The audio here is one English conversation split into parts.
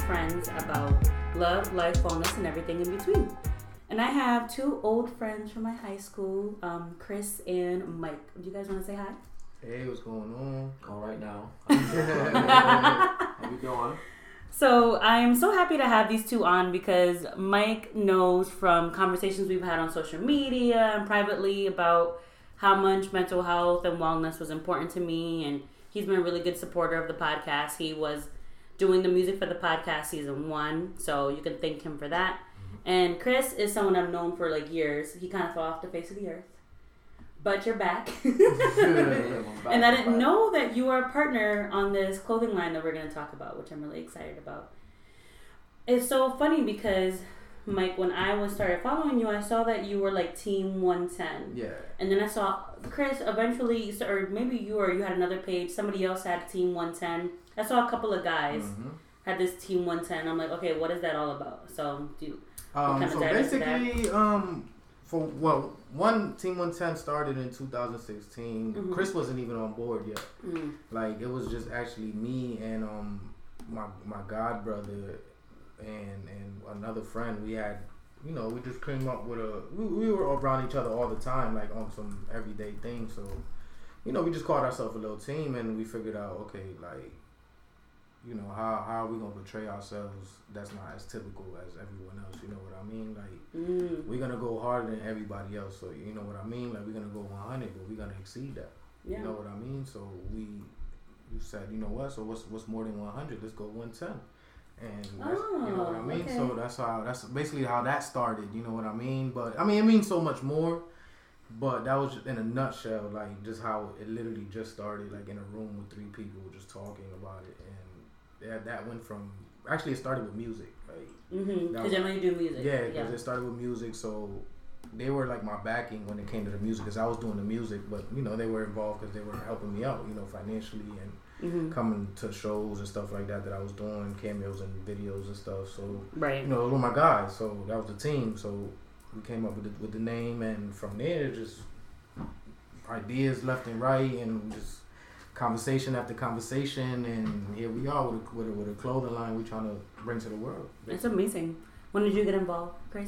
friends about love, life, wellness, and everything in between. And I have two old friends from my high school, Chris and Mike. Do you guys want to say hi? Hey, what's going on? All right now. How you doing? So I'm so happy to have these two on because Mike knows from conversations we've had on social media and privately about how much mental health and wellness was important to me, and he's been a really good supporter of the podcast. He was doing the music for the podcast season 1, so you can thank him for that. And Chris is someone I've known for like years. He kind of fell off the face of the earth. But you're back. And I didn't know that you are a partner on this clothing line that we're going to talk about, which I'm really excited about. It's so funny because, Mike, when I started following you, I saw that you were like Team 110. Yeah. And then I saw Chris eventually, or maybe you had another page, somebody else had Team 110. I saw a couple of guys had this Team 110. I'm like, okay, what is that all about? So, so basically, one Team 110 started in 2016. Mm-hmm. Chris wasn't even on board yet. Mm-hmm. Like, it was just actually me and my god brother and another friend. We had, we just came up with we were around each other all the time, like on some everyday things. So, we just called ourselves a little team, and we figured out, okay, like, how are we gonna portray ourselves that's not as typical as everyone else? You know what I mean? Like, we're gonna go harder than everybody else. So you know what I mean? Like, we're gonna go 100, but we're gonna exceed that. Yeah. You know what I mean? So we said, you know what? So what's more than 100? Let's go 110. And you know what I mean? Okay. So that's basically how that started. You know what I mean? But I mean, it means so much more. But that was in a nutshell, like just how it literally just started, like in a room with 3 people just talking about it. And that went from, actually it started with music. Because you know you do music. Yeah, because it started with music. So they were like my backing when it came to the music, because I was doing the music, but they were involved because they were helping me out, financially and coming to shows and stuff like that I was doing, cameos and videos and stuff. So those were my guys. So that was the team. So we came up with the name, and from there just ideas left and right, and just conversation after conversation, and here we are with a clothing line we're trying to bring to the world. It's amazing. When did you get involved, Chris?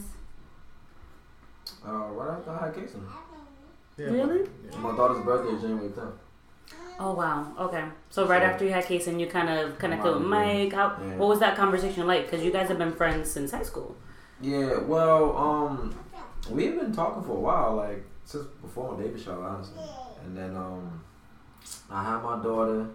Right after I had Casey. Yeah, really? My daughter's birthday is January 10th. Oh wow. Okay. So right after you had Casey, you kind of connected with Mike. What was that conversation like? Because you guys have been friends since high school. Yeah. Well, we've been talking for a while, like since before my baby shower, honestly. And then I had my daughter.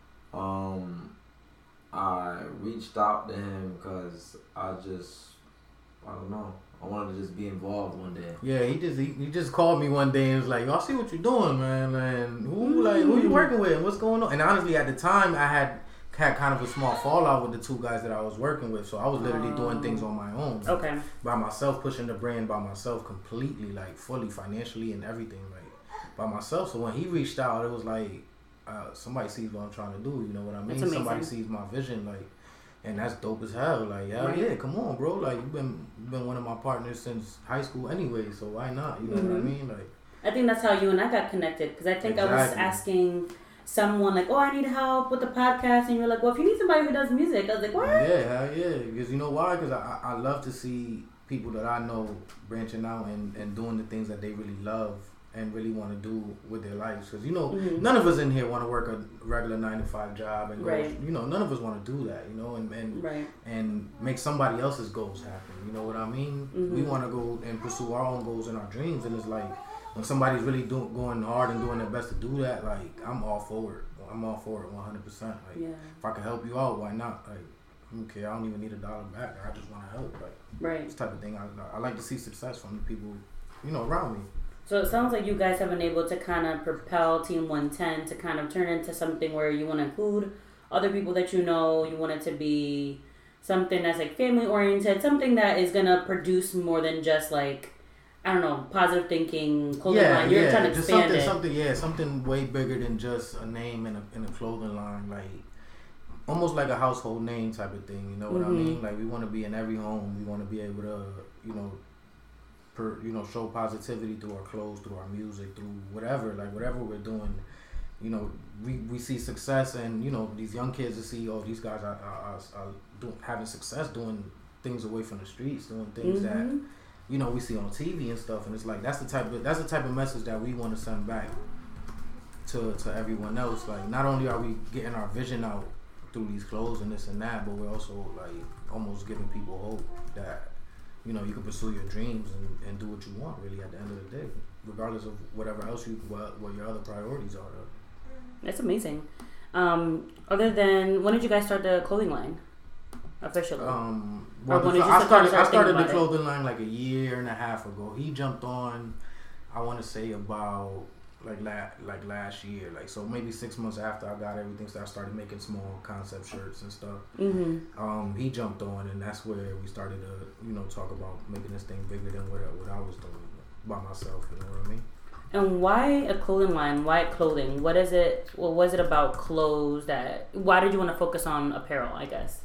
I reached out to him because I don't know. I wanted to just be involved one day. Yeah, he just called me one day and was like, "I see what you're doing, man. And who you working with? And what's going on?" And honestly, at the time, I had kind of a small fallout with the 2 guys that I was working with. So I was literally doing things on my own. Okay. By myself, pushing the brand by myself completely, like fully financially and everything, like by myself. So when he reached out, it was like somebody sees what I'm trying to do. You know what I mean? Somebody sees my vision, like. And that's dope as hell. Like, yeah, come on, bro. Like, you've been one of my partners since high school anyway, so why not? You know what I mean? Like, I think that's how you and I got connected, because I think I was asking someone like, "Oh, I need help with the podcast," and you're like, "Well, if you need somebody who does music," I was like, "What?" Yeah, because you know why? Because I love to see people that I know branching out and doing the things that they really love and really want to do with their lives. Because none of us in here want to work a regular 9-to-5 job and go, none of us want to do that, and make somebody else's goals happen. You know what I mean? We want to go and pursue our own goals and our dreams, and it's like when somebody's really going hard and doing their best to do that, like, I'm all for it. I'm all for it 100%. Like, if I can help you out, why not? Like, I don't care. I don't even need $1 back. I just want to help. Like, this type of thing. I like to see success from the people, around me. So it sounds like you guys have been able to kind of propel Team 110 to kind of turn into something where you want to include other people that you know. You want it to be something that's like family oriented, something that is going to produce more than just like, I don't know, positive thinking, clothing line. You're trying to expand it. Something way bigger than just a name in a clothing line, like almost like a household name type of thing. You know what I mean? Like, we want to be in every home. We want to be able to, show positivity through our clothes, through our music, through whatever we're doing. we see success, and these young kids to see, these guys are having success doing things away from the streets, doing things that we see on TV and stuff, and it's like that's the type of message that we want to send back to everyone else. Like, not only are we getting our vision out through these clothes and this and that, but we're also like almost giving people hope that you can pursue your dreams and do what you want really at the end of the day, regardless of whatever else what your other priorities are. That's amazing. Other than, when did you guys start the clothing line officially? I started the clothing line like a year and a half ago. He jumped on, I want to say about like last year, like, so maybe 6 months after I got everything, so I started making small concept shirts and stuff. He jumped on, and that's where we started to talk about making this thing bigger than what I was doing by myself. You know what I mean? And why a clothing line? Why clothing? What is it? What was it about clothes why did you want to focus on apparel, I guess?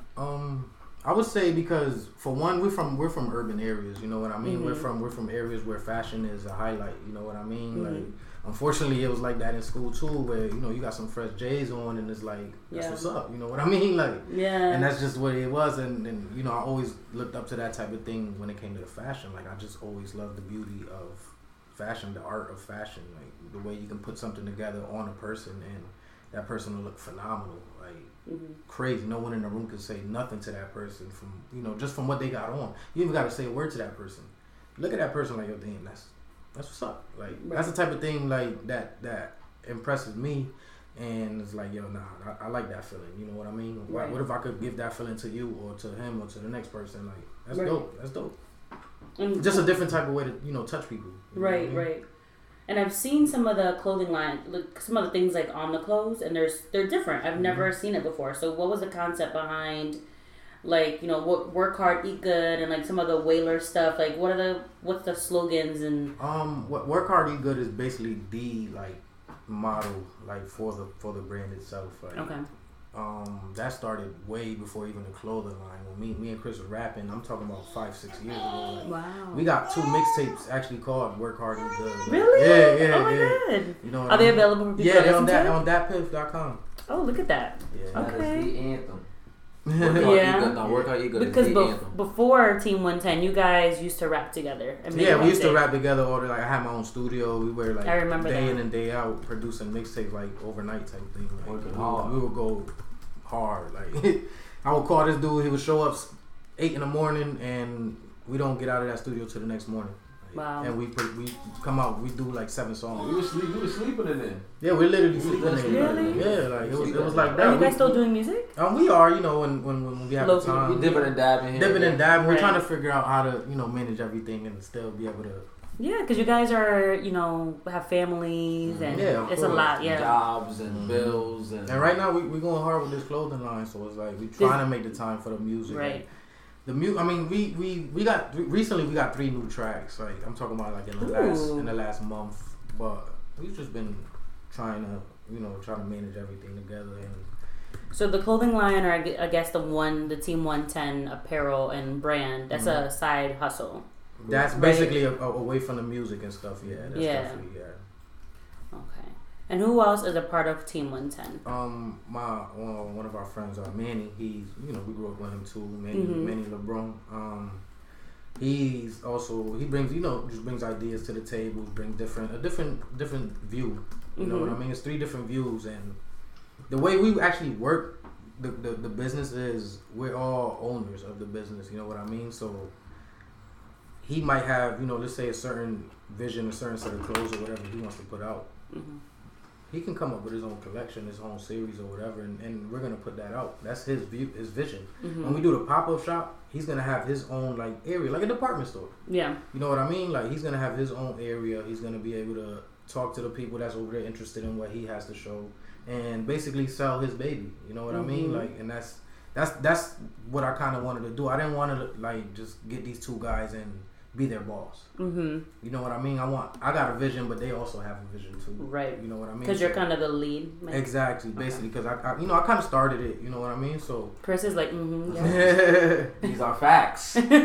I would say because, for one, we're from urban areas, you know what I mean? We're from areas where fashion is a highlight, you know what I mean? Like, unfortunately, it was like that in school too, where you got some fresh J's on, and it's like, that's what's up, you know what I mean? Like, and that's just what it was, and I always looked up to that type of thing when it came to the fashion. Like, I just always loved the beauty of fashion, the art of fashion, like the way you can put something together on a person and that person will look phenomenal, like crazy. No one in the room could say nothing to that person from just from what they got on. You even got to say a word to that person. Look at that person like, yo, damn, that's what's up. Like, that's the type of thing like that impresses me, and it's like, yo, nah, I like that feeling. You know what I mean? Right. What if I could give that feeling to you or to him or to the next person? Like, that's dope. That's dope. Just a different type of way to touch people. Right, right. And I've seen some of the clothing line, some of the things like on the clothes, and they're different. I've never seen it before. So what was the concept behind, like, what work hard, eat good, and like some of the Whaler stuff? Like, what's the slogans and? What work hard, eat good is basically the like model like for the brand itself. Like, okay. That started way before even the clothing line. When me and Chris were rapping, I'm talking about 5-6 years ago. Like, wow. We got 2 mixtapes actually called Work Hard and Good. Like, really? Yeah. Oh my god. Are they available for people to listen to? Yeah, on datpiff.com. Oh, look at that. Yeah, okay. That is the anthem. Work Hard, Eat Good. Because before Team 110, you guys used to rap together. And we used to rap together all day. Like, I had my own studio. We were like, I remember day in and day out producing mixtapes, like overnight type thing. Like, we would go hard. Like, I would call this dude. He would show up 8 in the morning, and we don't get out of that studio till the next morning. Like, wow. And we come out. We do like 7 songs. We were sleeping in there. Yeah, we're literally sleeping in there. Really? Yeah, like it was like that. Are you guys still doing music? We are. when we have the time. We dipping and dabbing. Right. We're trying to figure out how to manage everything and still be able to. Yeah, because you guys are, have families and it's a lot, jobs and bills and right now we're going hard with this clothing line, so it's like we trying to make the time for the music. Right. The I mean, we got recently we got 3 new tracks. Like, I'm talking about like in the last month, but we've just been trying to manage everything together. And so the clothing line, or I guess the Team 110 apparel and brand, that's a side hustle. That's basically away from the music and stuff. Yeah. That's definitely, Okay. And who else is a part of Team 110? One of our friends, Manny. He's we grew up with him too. Manny LeBron. He's also he brings just brings ideas to the table. Brings a different view. You know what I mean? It's 3 different views, and the way we actually work the business is we're all owners of the business. You know what I mean? So he might have, let's say a certain vision, a certain set of clothes or whatever he wants to put out. He can come up with his own collection, his own series or whatever, and we're gonna put that out. That's his view, his vision. When we do the pop-up shop, he's gonna have his own like area, like a department store. Yeah. You know what I mean? Like, he's gonna have his own area. He's gonna be able to talk to the people that's over there interested in what he has to show, and basically sell his baby. You know what I mean? Like, and that's what I kind of wanted to do. I didn't want to like just get these 2 guys and be their boss. You know what I mean? I got a vision, but they also have a vision too. Right. You know what I mean? Because you're kind of the lead. Maybe. Exactly. Basically, because I kind of started it. You know what I mean? So Chris is like, yeah. These are facts. These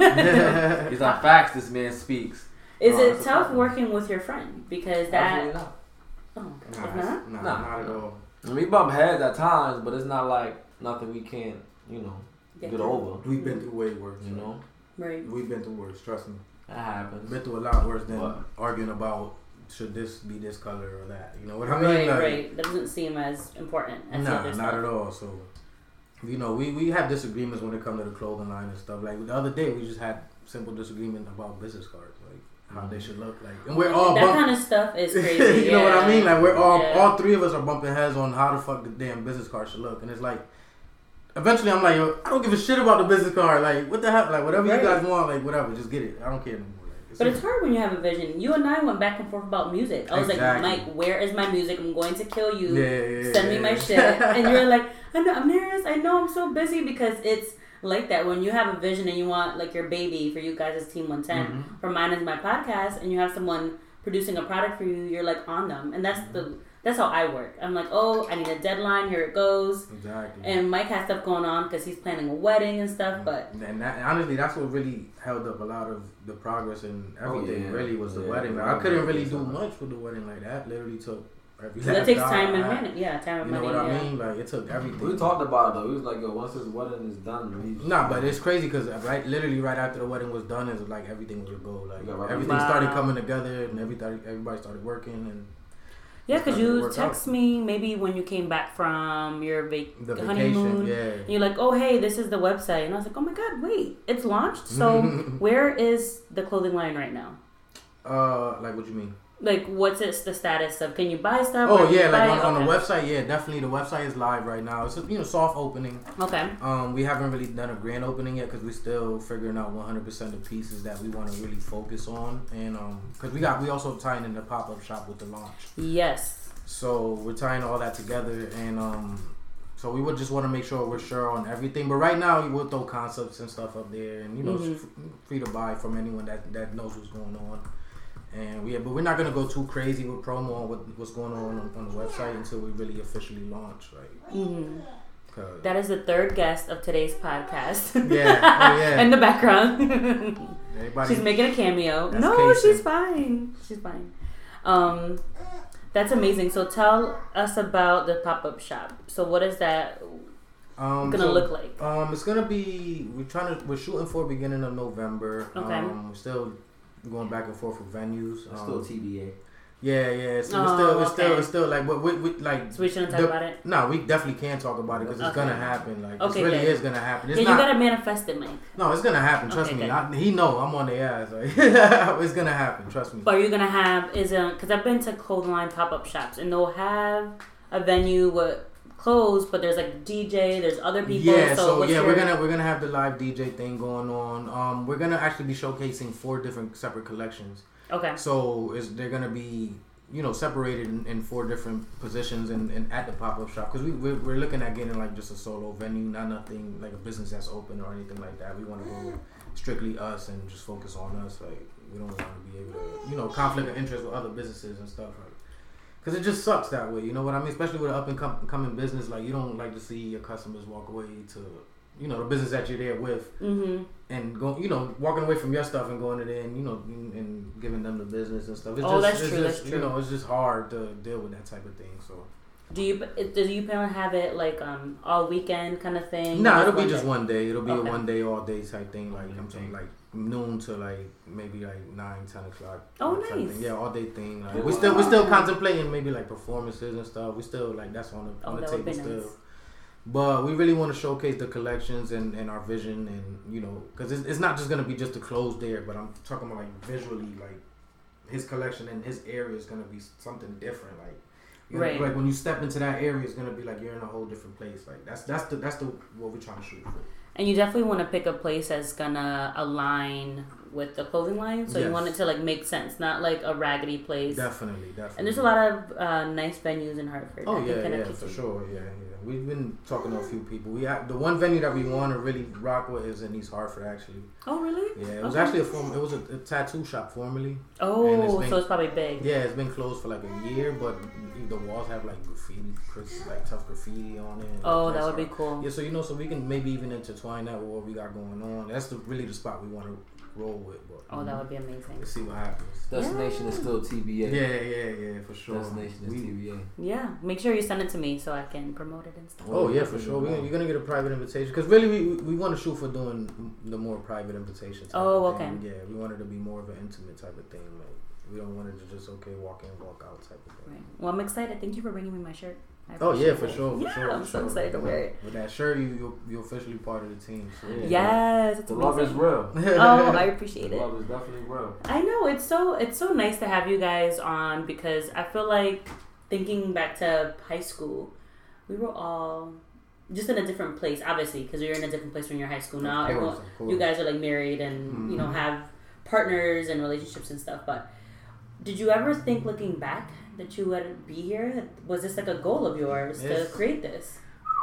are facts. This man speaks. Is it tough working with your friend? Because that. Oh, not at all. We bump heads at times, but it's not like nothing we can't, get over. We've been through way worse. You know? Right. We've been through worse, trust me. That happens. Been through a lot worse than arguing about should this be this color or that. You know what I mean? Right, like, right. That doesn't seem as important as the other stuff. Not at all. So, we have disagreements when it comes to the clothing line and stuff. Like the other day, we just had simple disagreement about business cards, like how they should look like. And we're all that kind of stuff is crazy. You know what I mean? Like we're all three of us are bumping heads on how the fuck the damn business card should look, and it's like. Eventually, I'm like, yo, I don't give a shit about the business card. Like, what the hell? Like, whatever you guys want, like, whatever, just get it. I don't care anymore. But it's hard when you have a vision. You and I went back and forth about music. I was like, Mike, where is my music? I'm going to kill you. Send me my shit. And you're like, I know, I'm nervous. I know I'm so busy because it's like that. When you have a vision and you want, like, your baby, for you guys as Team 110, for mine is my podcast, and you have someone producing a product for you, you're, like, on them. And that's how I work. I'm like, oh, I need a deadline. Here it goes. Exactly. And Mike has stuff going on because he's planning a wedding and stuff. But honestly, that's what really held up a lot of the progress and everything. Really was the wedding. Like, I couldn't really do much with the wedding like that. Literally took every. That takes time and money. Yeah, time and money. You know what I mean? Like it took everything. We talked about it though. We was like, yo, once this wedding is done, but it's crazy because literally right after the wedding was done, it's like everything was a go. Like everything started coming together and everybody started working and. Yeah, because you text me maybe when you came back from your honeymoon. Yeah. And you're like, oh, hey, this is the website. And I was like, oh, my God, wait, it's launched? So where is the clothing line right now? Like what you mean? Like, what's the status of? Can you buy stuff? Oh, yeah, like on the website, yeah, definitely. The website is live right now. It's a soft opening. Okay. We haven't really done a grand opening yet because we're still figuring out 100% of the pieces that we want to really focus on, and because we also tying in the pop-up shop with the launch. Yes. So we're tying all that together, and so we would just want to make sure we're sure on everything. But right now, we'll throw concepts and stuff up there, and free to buy from anyone that knows what's going on. And but we're not gonna go too crazy with promo on what's going on the website until we really officially launch, right? That is the third guest of today's podcast. Yeah. In the background, she's making a cameo. No, she's fine. She's fine. That's amazing. So tell us about the pop-up shop. So what is that gonna look like? It's gonna be we're shooting for beginning of November. Okay. We're still going back and forth with venues. It's still TBA. Yeah. So it's still like, but we like. So we shouldn't talk about it. No, we definitely can't talk about it because it's gonna happen. Like it really is gonna happen. You gotta manifest it, Mike. No, it's gonna happen. Trust me. He know I'm on their ass. Like, it's gonna happen. Trust me. But you're gonna have because I've been to clothing line pop-up shops and they'll have a venue with clothes, but there's like DJ, there's other people. Yeah, we're gonna have the live DJ thing going on. We're gonna actually be showcasing 4 different separate collections. Okay. So they're gonna be separated in 4 different positions and at the pop-up shop because we're looking at getting like just a solo venue, not nothing like a business that's open or anything like that. We want to go strictly us and just focus on us. Like we don't want to be able to conflict of interest with other businesses and stuff. Like, because it just sucks that way, you know what I mean? Especially with an up-and-coming business, like, you don't like to see your customers walk away to, the business that you're there with. Mm-hmm. And, walking away from your stuff and going to there and, and giving them the business and stuff. That's true. It's just hard to deal with that type of thing, so. Do you plan on have it, like, all weekend kind of thing? No, it'll be just one day. It'll be a one day, all day type thing, like, I'm saying, like, noon to like maybe like 9-10 o'clock. Oh, nice. Yeah, all day thing. Like, we're still contemplating maybe like performances and stuff. We still like that's on the table still. Nice. But we really want to showcase the collections and our vision and because it's not just gonna be just the clothes there, but I'm talking about like visually like his collection and his area is gonna be something different. Like like when you step into that area, it's gonna be like you're in a whole different place. Like that's the what we're trying to shoot for. And you definitely want to pick a place that's gonna align with the clothing line. So you want it to like make sense, not like a raggedy place. Definitely. And there's a lot of nice venues in Hartford. Oh yeah, for sure. Yeah. We've been talking to a few people. The one venue that we want to really rock with is in East Hartford, actually. Oh really? Yeah, it was actually it was a tattoo shop formerly. Oh, so it's probably big. Yeah, it's been closed for like a year, but the walls have like graffiti, like tough graffiti on it. Oh, that would be cool. Yeah, so so we can maybe even intertwine that with what we got going on. That's really the spot we want to roll with. But that would be amazing. Let's see what happens. Destination is still TBA. Yeah, for sure. Destination is TBA. Yeah, make sure you send it to me so I can promote it and stuff. Oh yeah, for sure. You're gonna get a private invitation because really we want to shoot for doing the more private invitation. Okay. Yeah, we want it to be more of an intimate type of thing. Like we don't want it to just walk in, walk out type of thing. Right. Well, I'm excited. Thank you for bringing me my shirt. Oh yeah, for sure. I'm so excited to wear it. With that shirt, you're officially part of the team. So. Yes, it's the amazing. love is real. Oh, I appreciate it. The love is definitely real. I know it's so nice to have you guys on because I feel like thinking back to high school, we were all just in a different place. Obviously, because you're in a different place when you're in high school now. Of course. You guys are like married and you know have partners and relationships and stuff. But did you ever think, looking back, that you would be here? Was this like a goal of yours to create this?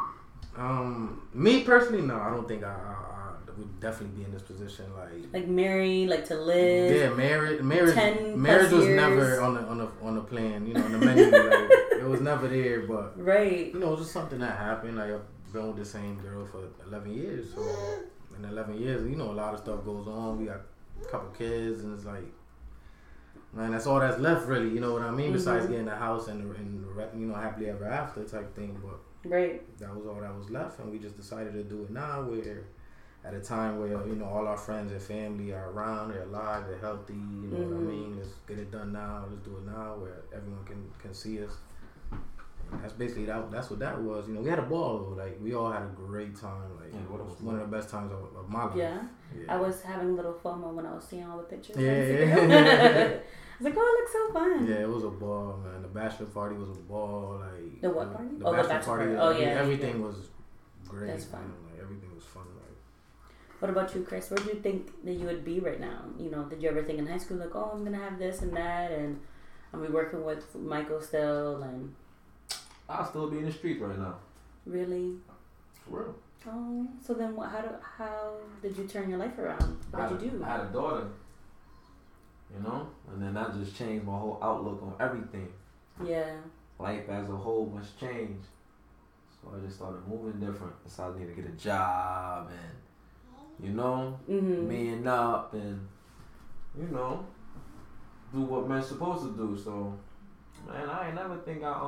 Me personally, no. I don't think I would definitely be in this position. Like married, like to live. Yeah, marriage was years. never on the plan. You know, on the menu. Like, it was never there. But right. You know, it was just something that happened. Like I've been with the same girl for 11 years. So in 11 years, you know, a lot of stuff goes on. We got a couple kids, and it's like. Man, that's all that's left, really. You know what I mean? Besides getting the house and you know, happily ever after type thing. But that was all that was left, and we just decided to do it now. We're at a time where you know all our friends and family are around, they're alive, they're healthy. You know what I mean? Let's get it done now. Let's do it now, where everyone can see us. And that's basically that's what that was. You know, we had a ball though. Like we all had a great time. Like it was one of the best times of my life. Yeah. I was having a little FOMO when I was seeing all the pictures. Yeah. I was like, oh, it looks so fun. Yeah, it was a ball, man. The bachelor party was a ball. Like the what party? The bachelor party. Oh yeah. Everything was great. That's fun. Like everything was fun. Like. What about you, Chris? Where do you think that you would be right now? You know, did you ever think in high school like, oh, I'm gonna have this and that, and I'm be working with Michael still, and I'll still be in the streets right now. Really? For real. Oh, so then how did you turn your life around? What did you do? I had a daughter. You know, and then that just changed my whole outlook on everything. Yeah. Life as a whole must change. So I just started moving different. Decided I need to get a job and, you know, man up and, you know, do what men's supposed to do. So, man, I ain't never think man,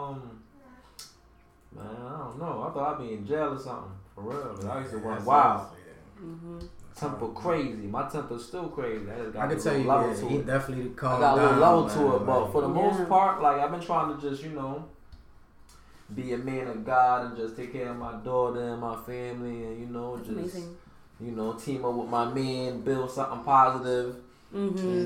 I don't know. I thought I'd be in jail or something. For real. I used to run wild. Temper crazy. My temper's still crazy. I can tell you, he definitely calmed down. I got a little level to it, but like, for the most part, like I've been trying to just, you know, be a man of God and just take care of my daughter and my family, and you know, that's just amazing. You know, team up with my man, build something positive. You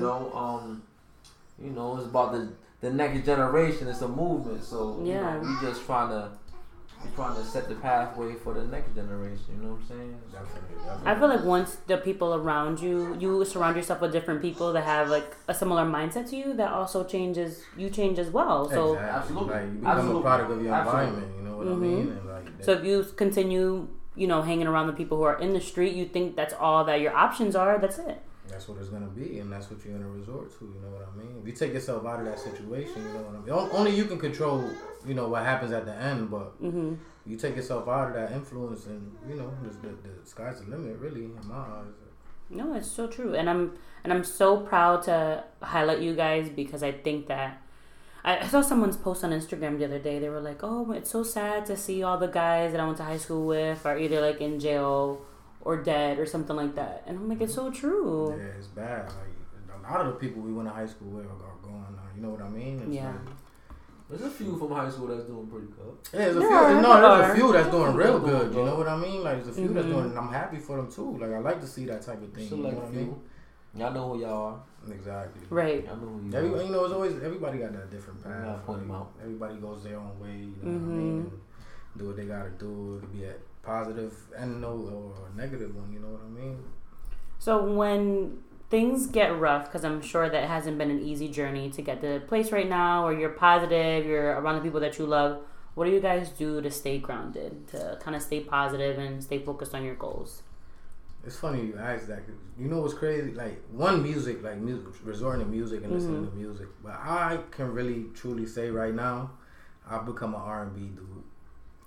know, it's about the next generation. It's a movement, so you know, we just trying to set the pathway for the next generation. You know what I'm saying? Definitely. I feel like once the people around you surround yourself with different people that have like a similar mindset to you, that also changes. You change as well. So absolutely, like, you become a product of your environment. You know what I mean? And like so if you continue, you know, hanging around the people who are in the street, you think that's all that your options are. That's it. That's what it's gonna be, and that's what you're gonna resort to. You know what I mean? If you take yourself out of that situation, you know what I mean. Only you can control, you know, what happens at the end. But you take yourself out of that influence, and you know, the sky's the limit, really, in my eyes. No, it's so true, and I'm so proud to highlight you guys because I think that I saw someone's post on Instagram the other day. They were like, "Oh, it's so sad to see all the guys that I went to high school with are either like in jail or dead or something like that." And I'm like, it's so true. Yeah, it's bad. Like a lot of the people we went to high school with are gone now. You know what I mean? It's like, there's a few from high school that's doing pretty good. Yeah, there's a few that's doing real good. You know what I mean? Like there's a few that's doing, and I'm happy for them too. Like I like to see that type of thing. You know what I mean? Y'all know who y'all are. Exactly. Right. Y'all know who you are. You know, it's always everybody got that different path. Yeah, point them out. Everybody goes their own way. You know what I mean? And do what they gotta do. It could be a positive and or a negative one. You know what I mean? So when things get rough, because I'm sure that it hasn't been an easy journey to get to the place right now where you're positive, you're around the people that you love. What do you guys do to stay grounded, to kind of stay positive and stay focused on your goals? It's funny you ask that. Cause you know what's crazy? Like music, resorting to music and listening to music. But I can really truly say right now, I've become an R&B dude.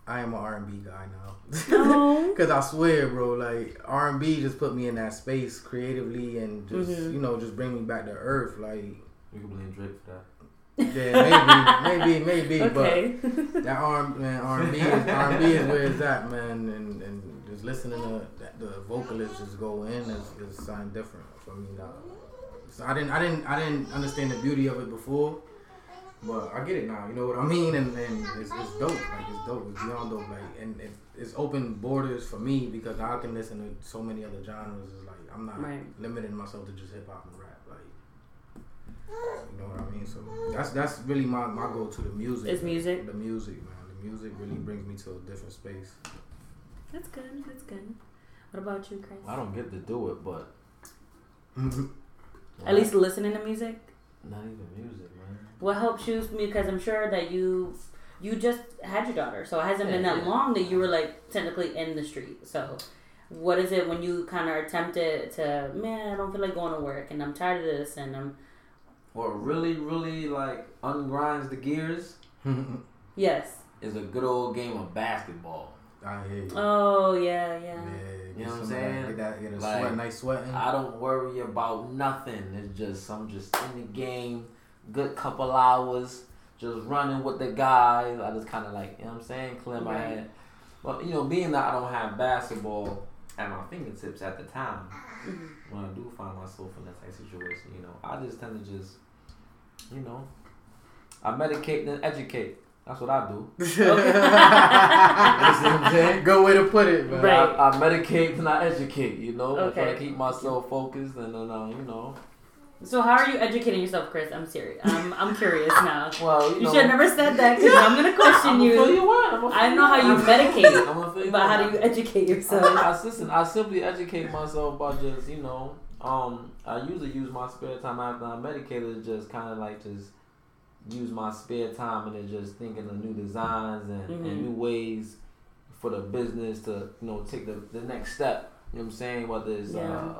I am an R&B guy now. No. Cause I swear, bro, like R&B just put me in that space creatively and just just bring me back to earth. Like you can blame Drake for that. Yeah, maybe, okay. But that R&B is where it's at, man, and just listening to the vocalists just go in is something different for me now. So I didn't understand the beauty of it before, but I get it now. You know what I mean? And it's dope. Like it's dope. It's beyond dope. Like and it's open borders for me because I can listen to so many other genres. It's like I'm not limiting myself to just hip hop and rap. You know what I mean? So that's really my go to the music. Is music? The music, man. The music really brings me to a different space. That's good. That's good. What about you, Chris? I don't get to do it, but at least listening to music. Not even music, man. What helps you? Because I'm sure that you just had your daughter, so it hasn't been that long that you were like technically in the street. So what is it when you kind of are tempted to, man, I don't feel like going to work and I'm tired of this and I'm. What really, really like ungrinds the gears? Yes. Is a good old game of basketball. I hear you. Oh yeah. You know what I'm saying? Get a like, nice sweating. I don't worry about nothing. It's just I'm just in the game, good couple hours, just running with the guys. I just kind of like, you know what I'm saying, clear my head. But being that I don't have basketball at my fingertips at the time, when I do find myself in that type of situation, I just tend to just, I medicate then educate. That's what I do. You know what I'm saying? Good way to put it, man. Right. I medicate and I educate, Okay. I try to keep myself focused and then, So how are you educating yourself, Chris? I'm serious. I'm curious now. Well, you should have never said that because I'm gonna question you. I know how you medicate, but how do you educate yourself? I simply educate myself by just, I usually use my spare time after I'm medicated to just kind of like just use my spare time and then just thinking of new designs and new ways for the business to, take the next step. You know what I'm saying? Whether it's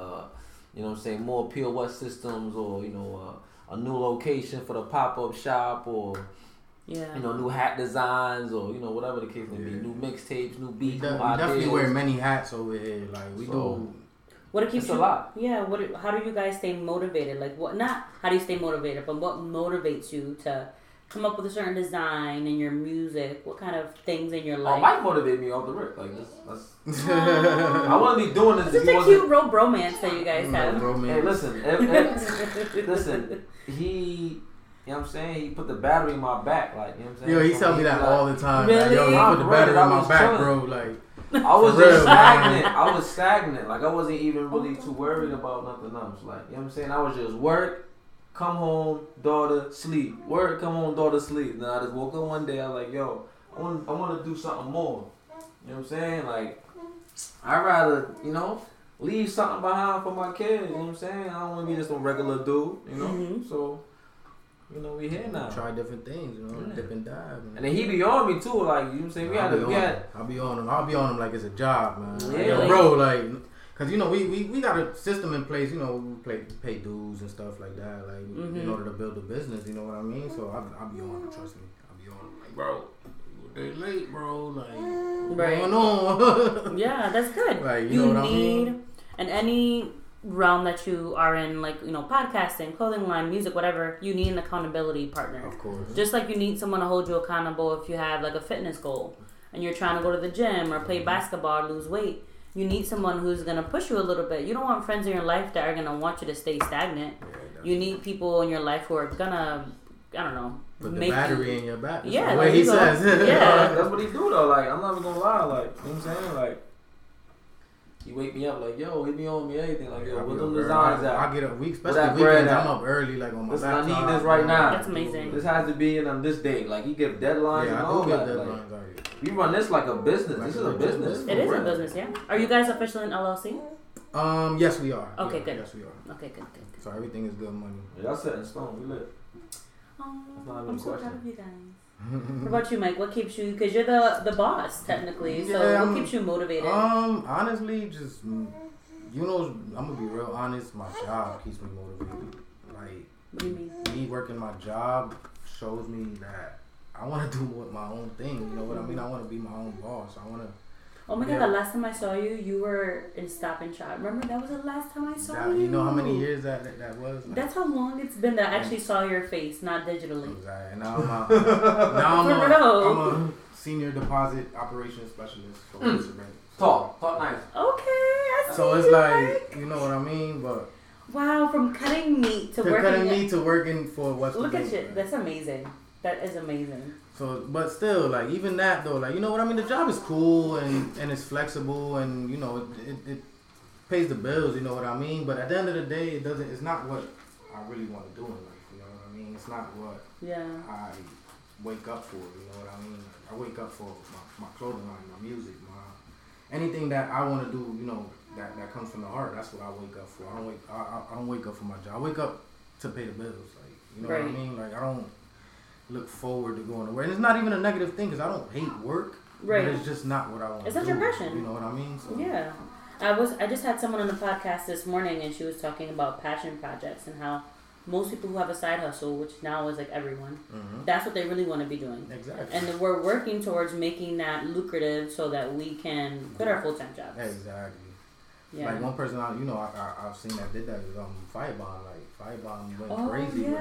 more POS systems or, a new location for the pop-up shop or, new hat designs or, whatever the case may be. New mixtapes, new beats, new ideas. We definitely wear many hats over here. Like, we do. What keeps you? A lot. Yeah. How do you guys stay motivated? Like, what? Not how do you stay motivated, but what motivates you to come up with a certain design in your music? What kind of things in your life? Mike motivated me off the rip. Like that's I want to be doing this. It's just a cute bromance that you guys have. Hey, listen, listen. He. You know what I'm saying? He put the battery in my back, like, you know what I'm saying? Yo, he tell me that all the time. Really? Like, yo, he put the battery in my back, bro. Like, I was just stagnant. I was stagnant. Like, I wasn't even really too worried about nothing else. Like, you know what I'm saying? I was just work, come home, daughter, sleep. Work, come home, daughter, sleep. Then I just woke up one day, I was like, yo, I want to do something more. You know what I'm saying? Like, I'd rather, leave something behind for my kids. You know what I'm saying? I don't want to be just a regular dude, So... we here now. Try different things, dip and dive. And then he be on me too, like, you know what I'm saying? I'll be on him. I'll be on him like it's a job, man. Yeah. Like, bro, like, cause we got a system in place. We pay dues and stuff like that, like in order to build a business. You know what I mean? So I'll be on him. Trust me, I'll be on him. Like, bro, they late, bro. Like, what's going on? Yeah, that's good. Like, you know what I mean? And any realm that you are in, like, podcasting, clothing line, music, whatever, you need an accountability partner. Of course. Just like you need someone to hold you accountable if you have like a fitness goal and you're trying to go to the gym or play basketball or lose weight. You need someone who's going to push you a little bit. You don't want friends in your life that are going to want you to stay stagnant. Yeah, you need people in your life who are going to, I don't know, put the battery in your back. That's yeah. the way he says. Yeah. That's what he do though. Like, I'm not even going to lie. Like, you know what I'm saying? Like, he wake me up like, yo, hit me on me, everything. Like, yo, what them designs out? I get up especially weekends, I'm up early, like on my laptop. I need this right now. That's amazing. This has to be in on this date. Like, he give deadlines and all that. Deadlines, like, we run this like a business. This is a business. It is a business, yeah. Are you guys officially in LLC? Yes, we are. Okay, good. Yes, we are. Okay, good. So everything is good money. Yeah, y'all set in stone. We lit. Oh, I'm so proud of you guys. What about you, Mike? What keeps you? Because you're the boss technically. So what keeps you motivated? Honestly, just I'm gonna be real honest. My job keeps me motivated. Like, what do you mean? Me working my job shows me that I want to do my own thing. You know what I mean? I want to be my own boss. I want to. Oh my God, the last time I saw you, you were in Stop and Shop. Remember, that was the last time I saw you. You know how many years that was? Like, that's how long it's been that I actually saw your face, not digitally. Exactly. Now I'm a senior deposit operations specialist for Instagram. Talk nice. Okay, so it's like, you know what I mean? But wow, from cutting meat to working for what's look at you. That's amazing. That is amazing. So, but still, like, even that though, like, you know what I mean? The job is cool and it's flexible and, you know, it pays the bills, you know what I mean? But at the end of the day, it's not what I really want to do in life, you know what I mean? It's not what I wake up for, you know what I mean? I wake up for my clothing line, my music, anything that I want to do, you know, that comes from the heart. That's what I wake up for. I don't wake up for my job. I wake up to pay the bills, like, you know what I mean? Like, I don't look forward to going to work. And it's not even a negative thing because I don't hate work. Right. But it's just not what I want to do. It's not your passion. You know what I mean? So, yeah. I just had someone on the podcast this morning and she was talking about passion projects and how most people who have a side hustle, which now is like everyone, that's what they really want to be doing. Exactly. And we're working towards making that lucrative so that we can quit our full-time jobs. Exactly. Yeah. Like one person I've seen that did that is Firebomb. Like Firebomb went crazy with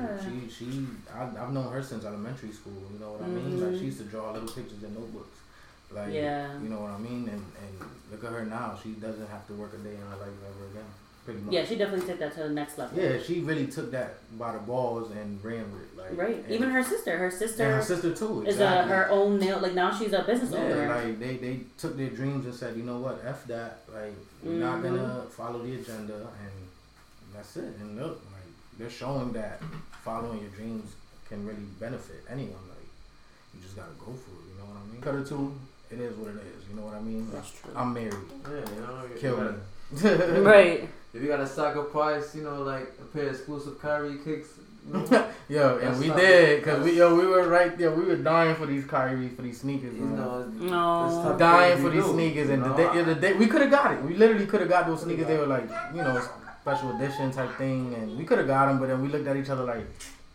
it. Like, I've known her since elementary school. You know what I mean? Like she used to draw little pictures in notebooks. Like you know what I mean? And look at her now. She doesn't have to work a day in her life ever again. Pretty much. Yeah, she definitely took that to the next level. Yeah, she really took that by the balls and ran with it. Like, right. Even her sister. Her sister too. Is her own nail. Like now she's a business owner. Like they took their dreams and said, you know what, F that. Like we're not gonna follow the agenda, and that's it. And look, like they're showing that following your dreams can really benefit anyone. Like you just gotta go for it. You know what I mean? Cut it to. It is what it is. You know what I mean? That's true. I'm married. Yeah, you know. Kill me. Right. If you got a sacrifice, you know, like a pair of exclusive Kyrie kicks. You know, yo, and we did, cause we were right there. We were dying for these Kyrie, for these sneakers. You know, no, dying for these sneakers, and the day we could have got it. We literally could have got those sneakers. They were like, you know, special edition type thing, and we could have got them. But then we looked at each other like,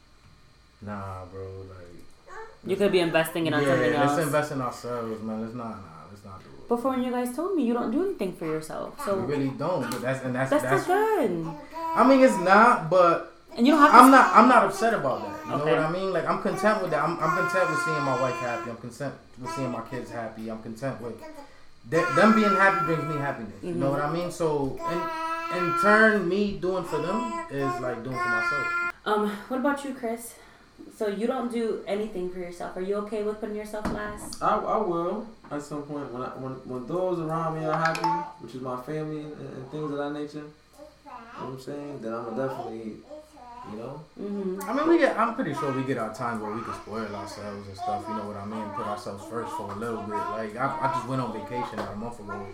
nah, bro, like you could be investing in something else. Let's invest in ourselves, man. Let's not do it. Before when you guys told me you don't do anything for yourself, so we really don't. But that's not good. I mean, it's not, but. And you don't have to I'm not upset about that. You know what I mean? Like I'm content with that. I'm content with seeing my wife happy. I'm content with seeing my kids happy. I'm content with them being happy brings me happiness. You know what I mean? So in turn, me doing for them is like doing for myself. What about you, Chris? So you don't do anything for yourself. Are you okay with putting yourself last? I will at some point when those around me are happy, which is my family and things of that nature. You know what I'm saying? Then I'm definitely. You know? I mean, I'm pretty sure we get our times where we can spoil ourselves and stuff, you know what I mean? Put ourselves first for a little bit. Like, I just went on vacation a month ago.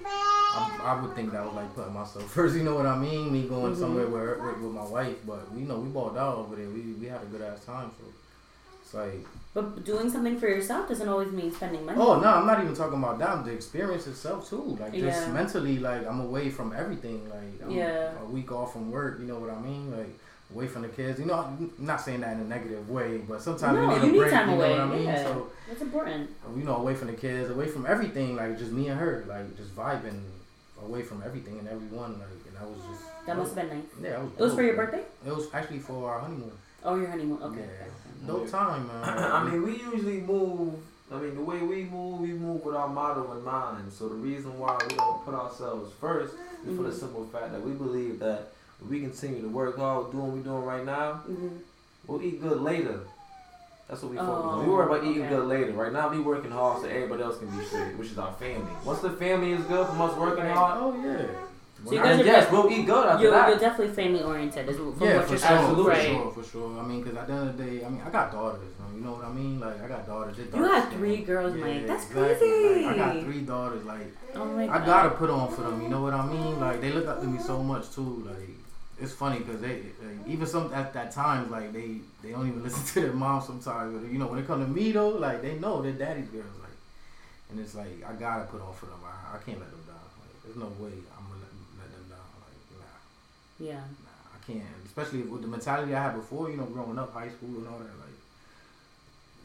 I would think that was like putting myself first, you know what I mean? Me going somewhere with my wife, but, you know, we balled out over there. We had a good ass time, so it's like. But doing something for yourself doesn't always mean spending money. Oh, no, I'm not even talking about that. The experience itself, too. Like, just mentally, like, I'm away from everything. Like, I'm a week off from work, you know what I mean? Like, away from the kids, you know. I'm not saying that in a negative way, but sometimes we need a break. Time you know away. what I mean? Yeah. So it's important. You know, away from the kids, away from everything, like just me and her, like just vibing, away from everything and everyone, like, and that was just. That must have been nice. Yeah, it was for your birthday. It was actually for our honeymoon. Oh, your honeymoon. Okay. Yeah. Dope time, man. I mean, we usually move. I mean, the way we move with our motto in mind. So the reason why we don't put ourselves first is for the simple fact that we believe that. If we continue to work hard, doing what we're doing right now, we'll eat good later. That's what we focus on. We worry about eating good later. Right now, we working hard so everybody else can be straight, which is our family. Once the family is good from us working hard, oh yeah. So you guys yes, we'll eat good after that. You're definitely family oriented. Yeah, for sure, absolutely. for sure. I mean, because at the end of the day, I mean, I got daughters. You know what I mean? Like, I got daughters. You had 3 girls, Mike. That's exactly. crazy. Like, I got 3 daughters. Like, oh my God. I gotta put on for them. You know what I mean? Like, they look up to me so much too. Like, it's funny because they even some at times like they don't even listen to their mom sometimes. But, you know, when it comes to me though, like they know they're daddy's girls. Like, and it's like I gotta put on for them. I can't let them down. Like, there's no way I'm gonna let them down. Like, nah. Yeah. Nah, I can't. Especially with the mentality I had before. You know, growing up, high school and all that. Like,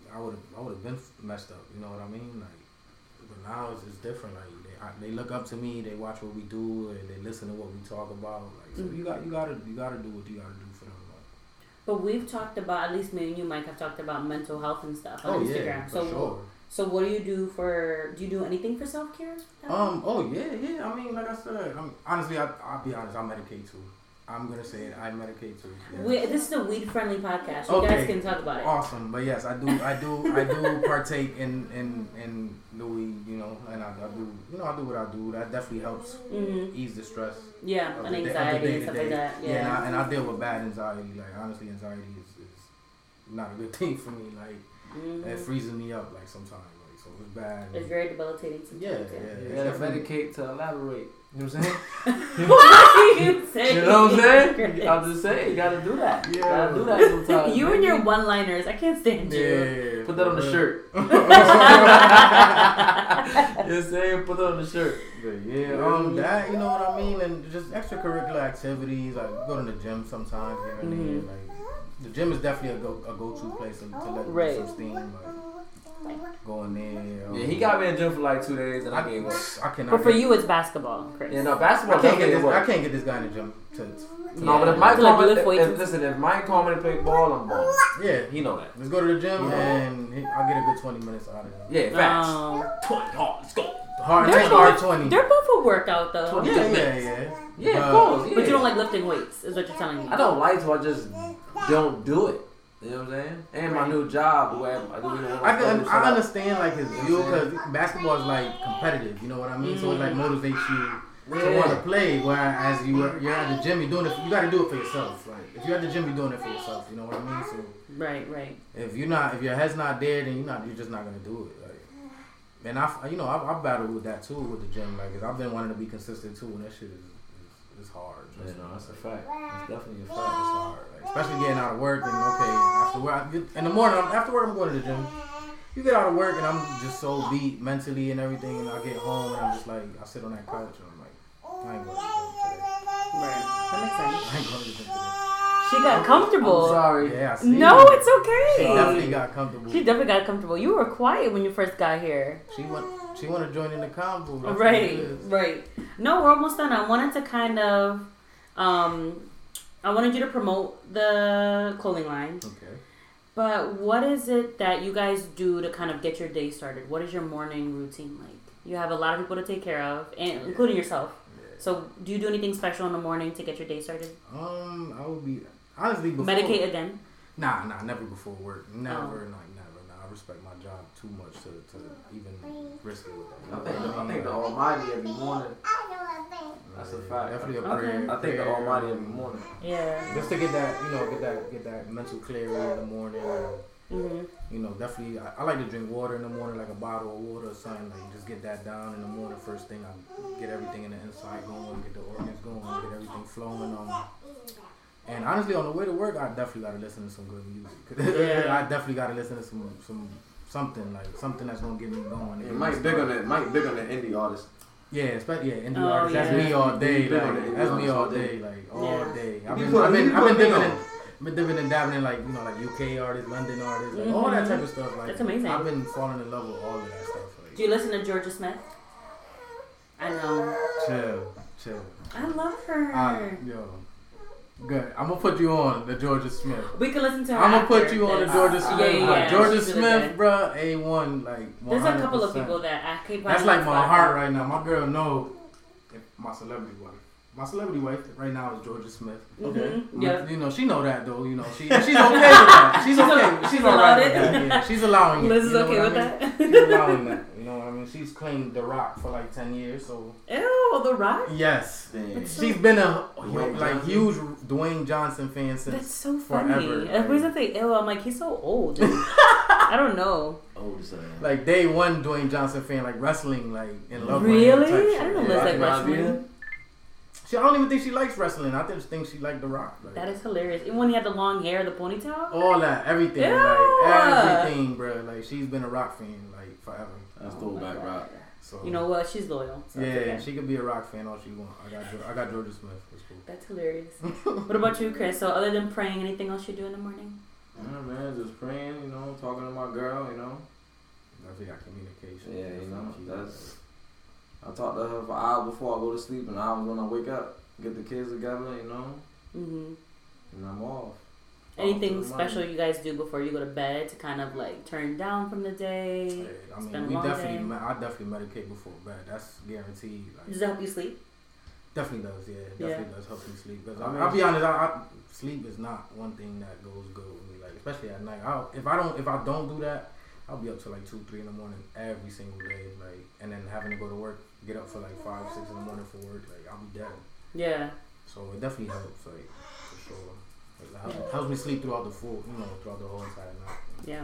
I would have been messed up. You know what I mean? Like, but now it's different. Like they look up to me. They watch what we do and they listen to what we talk about. Like, so you gotta do what you gotta do for them. Like. But we've talked about, at least me and you, Mike, have talked about mental health and stuff on Instagram. Yeah, for sure. So what do you do do you do anything for self-care? Oh yeah. I mean, like I said, honestly, I'll be honest, I medicate too. I'm gonna say it, I medicate too. Yes. This is a weed-friendly podcast. You guys can talk about it. Awesome, but yes, I do partake in the weed, you know, and I do what I do. That definitely helps ease the stress. Yeah, and anxiety and stuff like that. Yeah, and I deal with bad anxiety. Like honestly, anxiety is not a good thing for me. Like it freezes me up like sometimes. Like so it's bad. It's very debilitating sometimes. Yeah. You gotta medicate to elaborate. You know what I'm saying? What are you saying? You know what I'm saying? I'm just saying, you gotta do that. Yeah. You gotta do that sometimes. You and your one-liners, I can't stand you. Yeah. Put that on the shirt. You know what I'm saying? Put that on the shirt. That, you know what I mean? And just extracurricular activities. I go to the gym sometimes here and there. Like, the gym is definitely a go-to place to let loose some steam. Like, go in there. Yeah, he got me in the gym for like 2 days and I gave up. I cannot. But for you, it's basketball, Chris. Yeah, no, basketball. I can't get this guy in the gym no, but if Mike if Mike called me to play ball, I'm balling. Yeah, he know that. Let's go to the gym and I'll get a good 20 minutes out of it. Yeah, facts. 20 hard. Let's go. Hard 20. They're both a workout though. Yeah, of course. Yeah. But you don't like lifting weights, is what you're telling me. I don't like to. I just don't do it. You know what I'm saying? And my new job, I understand like his view because basketball is like competitive. You know what I mean? So it like motivates you to want to play. Whereas you're at the gym, you're doing it. You got to do it for yourself. Like if you're at the gym, you're doing it for yourself. You know what I mean? So right. If your head's not there, then you're just not gonna do it. Like, and I've battled with that too with the gym. Like, 'cause I've been wanting to be consistent too, and that shit is hard. Yeah, no, that's a fact. That's definitely a fact. It's hard, like, especially getting out of work and after work in the morning. After work, I'm going to the gym. You get out of work and I'm just so beat mentally and everything, and I get home and I'm just like, I sit on that couch and I'm like, I ain't going to the gym today. Right, that makes sense. I ain't going to the gym today. She got comfortable. I'm sorry. Yeah, I see. No, it's okay. She definitely got comfortable. She definitely got comfortable. You were quiet when you first got here. She want to join in the convo. Right. No, we're almost done. I wanted to kind of, I wanted you to promote the clothing line. Okay. But what is it that you guys do to kind of get your day started? What is your morning routine like? You have a lot of people to take care of, including yourself. Yeah. So, do you do anything special in the morning to get your day started? I would be honestly before. Medicate again? Nah, never before work. Never. Nah, I respect my job too much to even risk it with that. I think the Almighty every morning. That's a fact. Definitely a prayer. I think the Almighty every morning. Yeah. Just to get that mental clarity in the morning. You know, definitely. I like to drink water in the morning, like a bottle of water or something. Like just get that down in the morning. First thing, I get everything in the inside going, get the organs going, get everything flowing. And honestly, on the way to work, I definitely got to listen to some good music. I definitely got to listen to something that's gonna get me going. Mike big on the indie artist. Yeah, especially indie artists. That's me all day. That's me all day. Like all day. I've been dipping and dabbling in like UK artists, London artists, like all that type of stuff. Like that's amazing. I've been falling in love with all of that stuff. Like, do you listen to Georgia Smith? I know. Chill. I love her. Good. I'm gonna put you on the Georgia Smith. We can listen to her. I'm gonna put you on the Georgia Smith. Yeah. Georgia Smith, bro, A1, like 100%. There's a couple of people that I keep. That's like my heart right now. My girl knows my celebrity wife. My celebrity wife right now is Georgia Smith. Okay. Yeah. You know, she know that though. You know, she's okay with that. She's okay. She's alright with that. Yeah. She's allowing it. Liz is okay with that. She's allowing that. You know what I mean? She's claimed The Rock for like 10 years. So. Ew, The Rock. Yes. She's been a huge Dwayne Johnson fan since. That's so funny. Forever. Everybody's gonna say ew. I'm like, he's so old. I don't know. Like day one Dwayne Johnson fan, like wrestling, like in love. Really? I didn't know Liz like wrestling. I don't even think she likes wrestling. I just think she liked The Rock. Like, that is hilarious. Even when he had the long hair, the ponytail. All that, everything, everything, bro. Like she's been a Rock fan like forever. That's throwback Rock. So you know what? She's loyal. So yeah, she could be a Rock fan all she wants. I got Georgia Smith. That's cool. That's hilarious. What about you, Chris? So other than praying, anything else you do in the morning? chilling, man, just praying, you know, talking to my girl, you know. Definitely got communication. Yeah, you know, that's. I talk to her for hours before I go to sleep and hours when I wake up. Get the kids together, you know. And I'm off. Anything special you guys do before you go to bed to kind of like turn down from the day? Yeah, I mean, I definitely medicate before bed. That's guaranteed. Like, does it help you sleep? Definitely does, yeah. Definitely does help me sleep. Because I'll be honest, sleep is not one thing that goes good with me. Like, especially at night. If I don't do that, I'll be up till like 2-3 in the morning every single day. Like, and then having to go to work, get up for like 5-6 in the morning for work. Like, I'll be dead. Yeah. So it definitely helps, like, for sure. It helps me sleep throughout the whole entire night. Yeah.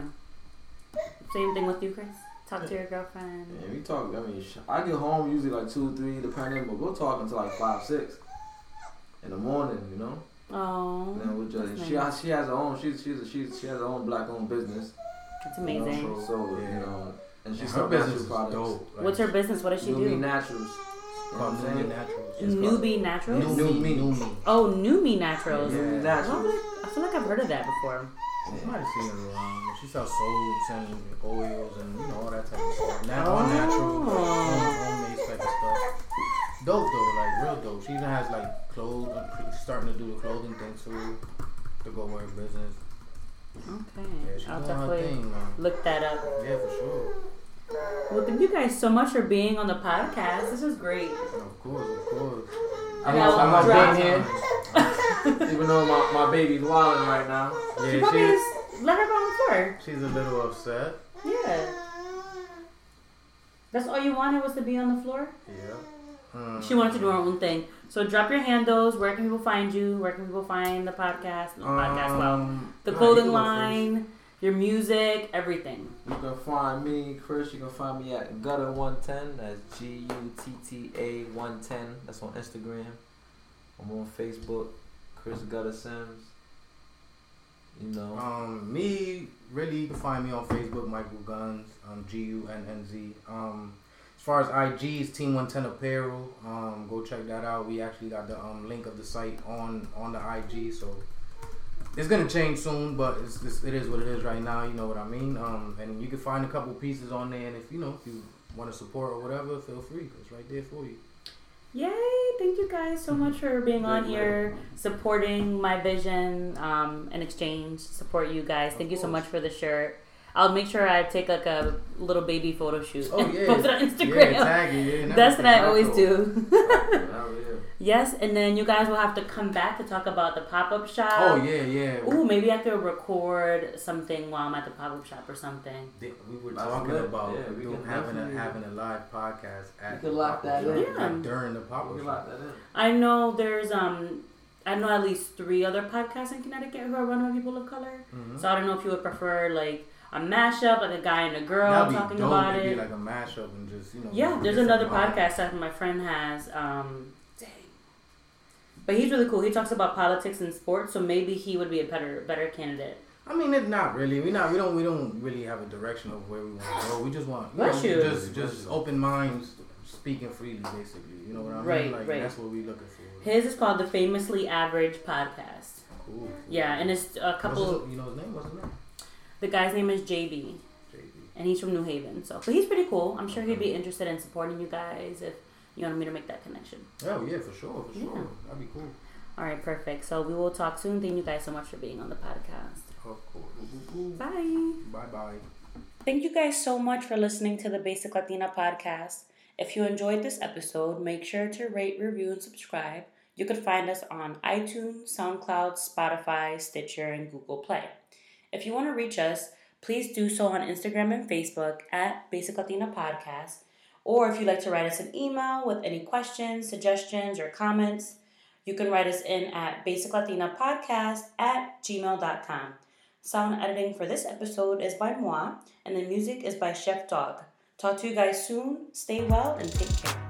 Same thing with you, Chris? Talk to your girlfriend. Yeah, we talk. I mean, I get home usually like 2-3, depending, but we'll talk until like 5-6 in the morning. You know. Oh. And then we'll just, she has her own. She has her own black-owned business. That's amazing. You know, so you know, and she's her business products. Dope. What's her business? What does she do? Newbie Naturals. Called Newbie Naturals. Newbie Naturals? Newbie. Oh, Newbie Naturals. Newbie Naturals. I feel like I've heard of that before. You might have seen it around. She sells soaps and oils and all that type of stuff. All natural, homemade type of stuff. Dope though, like real dope. She even has like clothes. Starting to do the clothing thing too, to go with her business. Okay, Yeah, I'll definitely look that up. Yeah, for sure. Well, thank you guys so much for being on the podcast. This was great. Of course. I'm not being here. Even though my baby's wilding right now. Yeah, let her go on the floor. She's a little upset. Yeah. That's all you wanted was to be on the floor? Yeah. She wanted to do her own thing. So drop your handles. Where can people find you? Where can people find the podcast? The clothing line, your music, everything. You can find me, Chris. You can find me at Gutta110. That's Gutta 110. That's on Instagram. I'm on Facebook, Chris Gutta Sims. You know. Me, really, you can find me on Facebook, Michael Guns, Gunnz. As far as IG's Team 110 Apparel, go check that out. We actually got the link of the site on the IG, so it's gonna change soon, but it is what it is right now. You know what I mean? And you can find a couple pieces on there, and if you want to support or whatever, feel free. It's right there for you. Yay! Thank you guys so much for being on here, supporting my vision, in exchange. Support you guys. Thank you so much for the shirt. I'll make sure I take like a little baby photo shoot and post it on Instagram. Yeah, tag it. Yeah, that's what I always do. Oh, yeah. Yes, and then you guys will have to come back to talk about the pop-up shop. Oh, yeah. Ooh, maybe I could record something while I'm at the pop-up shop or something. We were talking about having a live podcast at the pop-up shop during the pop-up shop. I know there's I know at least 3 other podcasts in Connecticut who are run by people of color. Mm-hmm. So I don't know if you would prefer like a mashup, like a guy and a girl talking about it. It'd be like a mashup and just, Yeah, there's another podcast that my friend has. But he's really cool. He talks about politics and sports, so maybe he would be a better candidate. I mean, it's not really. We don't really have a direction of where we want to go. We just want just open minds, speaking freely, basically. You know what I mean? Right. That's what we're looking for. His is called the Famously Average Podcast. Cool. Yeah, and it's a couple. You know his name? What's his name? The guy's name is JB. And he's from New Haven. But he's pretty cool. I'm sure he'd be interested in supporting you guys if you wanted me to make that connection. Oh, yeah, for sure. That'd be cool. All right, perfect. So we will talk soon. Thank you guys so much for being on the podcast. Of course. Bye. Bye-bye. Thank you guys so much for listening to the Basic Latina podcast. If you enjoyed this episode, make sure to rate, review, and subscribe. You can find us on iTunes, SoundCloud, Spotify, Stitcher, and Google Play. If you want to reach us, please do so on Instagram and Facebook at Basic Latina Podcast. Or if you'd like to write us an email with any questions, suggestions, or comments, you can write us in at basiclatinapodcast@gmail.com. Sound editing for this episode is by moi, and the music is by Chef Dog. Talk to you guys soon. Stay well and take care.